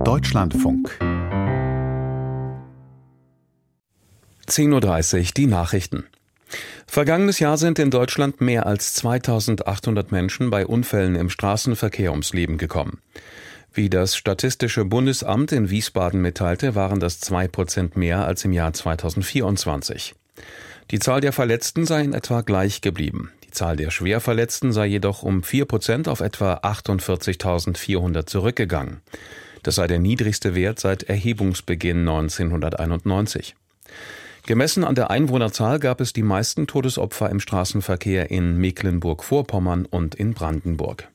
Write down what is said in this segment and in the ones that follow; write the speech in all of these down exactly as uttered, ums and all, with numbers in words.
Deutschlandfunk. zehn Uhr dreißig, die Nachrichten. Vergangenes Jahr sind in Deutschland mehr als zweitausendachthundert Menschen bei Unfällen im Straßenverkehr ums Leben gekommen. Wie das Statistische Bundesamt in Wiesbaden mitteilte, waren das zwei Prozent mehr als im Jahr zweitausendvierundzwanzig. Die Zahl der Verletzten sei in etwa gleich geblieben. Die Zahl der Schwerverletzten sei jedoch um vier Prozent auf etwa achtundvierzigtausendvierhundert zurückgegangen. Das sei der niedrigste Wert seit Erhebungsbeginn neunzehnhunderteinundneunzig. Gemessen an der Einwohnerzahl gab es die meisten Todesopfer im Straßenverkehr in Mecklenburg-Vorpommern und in Brandenburg.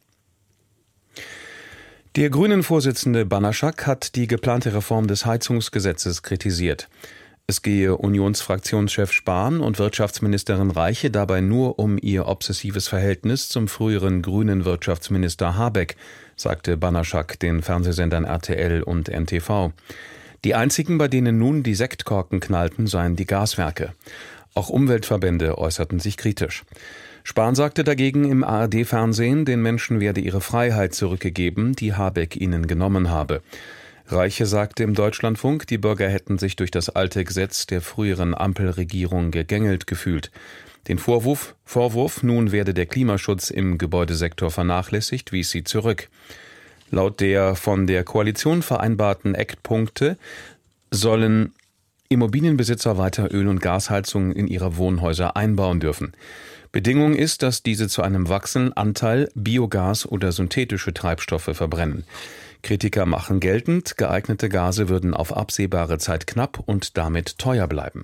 Der Grünen-Vorsitzende Banaschak hat die geplante Reform des Heizungsgesetzes kritisiert. Es gehe Unionsfraktionschef Spahn und Wirtschaftsministerin Reiche dabei nur um ihr obsessives Verhältnis zum früheren grünen Wirtschaftsminister Habeck, sagte Banaschak den Fernsehsendern R T L und N T V. Die einzigen, bei denen nun die Sektkorken knallten, seien die Gaswerke. Auch Umweltverbände äußerten sich kritisch. Spahn sagte dagegen im A R D-Fernsehen, den Menschen werde ihre Freiheit zurückgegeben, die Habeck ihnen genommen habe. Reiche sagte im Deutschlandfunk, die Bürger hätten sich durch das alte Gesetz der früheren Ampelregierung gegängelt gefühlt. Den Vorwurf, Vorwurf, nun werde der Klimaschutz im Gebäudesektor vernachlässigt, wies sie zurück. Laut der von der Koalition vereinbarten Eckpunkte sollen Immobilienbesitzer weiter Öl- und Gasheizungen in ihre Wohnhäuser einbauen dürfen. Bedingung ist, dass diese zu einem wachsenden Anteil Biogas oder synthetische Treibstoffe verbrennen. Kritiker machen geltend, geeignete Gase würden auf absehbare Zeit knapp und damit teuer bleiben.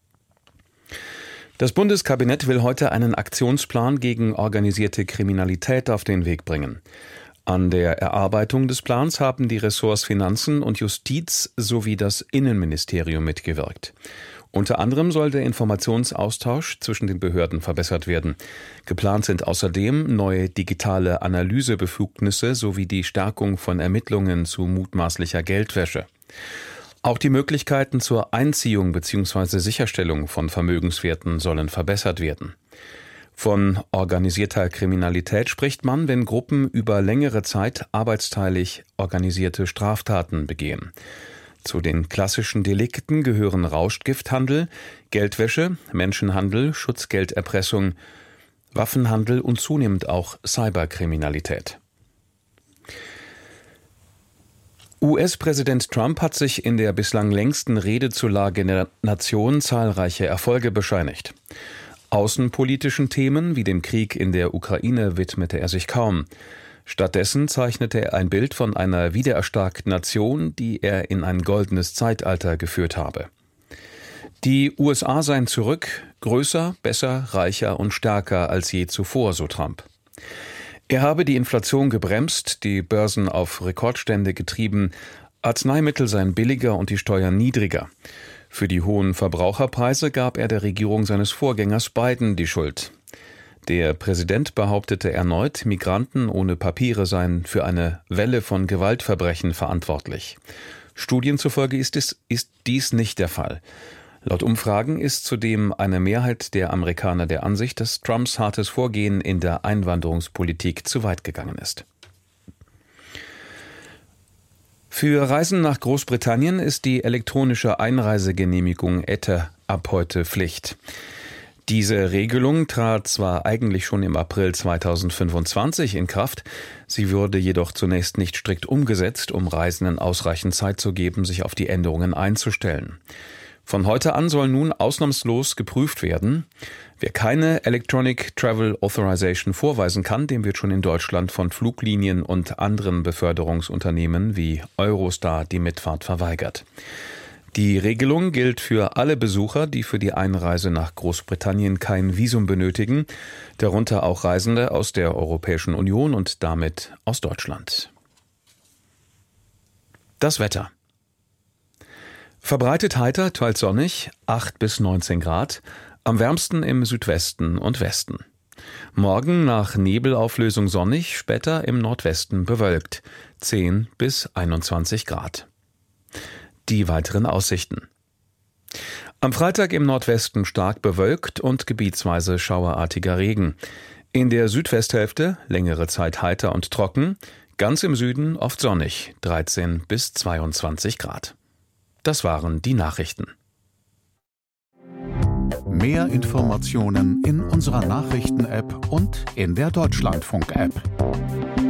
Das Bundeskabinett will heute einen Aktionsplan gegen organisierte Kriminalität auf den Weg bringen. An der Erarbeitung des Plans haben die Ressorts Finanzen und Justiz sowie das Innenministerium mitgewirkt. Unter anderem soll der Informationsaustausch zwischen den Behörden verbessert werden. Geplant sind außerdem neue digitale Analysebefugnisse sowie die Stärkung von Ermittlungen zu mutmaßlicher Geldwäsche. Auch die Möglichkeiten zur Einziehung bzw. Sicherstellung von Vermögenswerten sollen verbessert werden. Von organisierter Kriminalität spricht man, wenn Gruppen über längere Zeit arbeitsteilig organisierte Straftaten begehen. Zu den klassischen Delikten gehören Rauschgifthandel, Geldwäsche, Menschenhandel, Schutzgelderpressung, Waffenhandel und zunehmend auch Cyberkriminalität. U S-Präsident Trump hat sich in der bislang längsten Rede zur Lage der Nation zahlreiche Erfolge bescheinigt. Außenpolitischen Themen wie dem Krieg in der Ukraine widmete er sich kaum. Stattdessen zeichnete er ein Bild von einer wiedererstarkten Nation, die er in ein goldenes Zeitalter geführt habe. Die U S A seien zurück, größer, besser, reicher und stärker als je zuvor, so Trump. Er habe die Inflation gebremst, die Börsen auf Rekordstände getrieben, Arzneimittel seien billiger und die Steuern niedriger. Für die hohen Verbraucherpreise gab er der Regierung seines Vorgängers Biden die Schuld. Der Präsident behauptete erneut, Migranten ohne Papiere seien für eine Welle von Gewaltverbrechen verantwortlich. Studien zufolge ist, es, ist dies nicht der Fall. Laut Umfragen ist zudem eine Mehrheit der Amerikaner der Ansicht, dass Trumps hartes Vorgehen in der Einwanderungspolitik zu weit gegangen ist. Für Reisen nach Großbritannien ist die elektronische Einreisegenehmigung E T A ab heute Pflicht. Diese Regelung trat zwar eigentlich schon im April zweitausendfünfundzwanzig in Kraft, sie wurde jedoch zunächst nicht strikt umgesetzt, um Reisenden ausreichend Zeit zu geben, sich auf die Änderungen einzustellen. Von heute an soll nun ausnahmslos geprüft werden. Wer keine Electronic Travel Authorization vorweisen kann, dem wird schon in Deutschland von Fluglinien und anderen Beförderungsunternehmen wie Eurostar die Mitfahrt verweigert. Die Regelung gilt für alle Besucher, die für die Einreise nach Großbritannien kein Visum benötigen, darunter auch Reisende aus der Europäischen Union und damit aus Deutschland. Das Wetter. Verbreitet heiter, teils sonnig, acht bis neunzehn Grad, am wärmsten im Südwesten und Westen. Morgen nach Nebelauflösung sonnig, später im Nordwesten bewölkt, zehn bis einundzwanzig Grad. Die weiteren Aussichten. Am Freitag im Nordwesten stark bewölkt und gebietsweise schauerartiger Regen. In der Südwesthälfte längere Zeit heiter und trocken, Ganz im Süden oft sonnig, dreizehn bis zweiundzwanzig Grad. Das waren die Nachrichten. Mehr Informationen in unserer Nachrichten-App und in der Deutschlandfunk-App.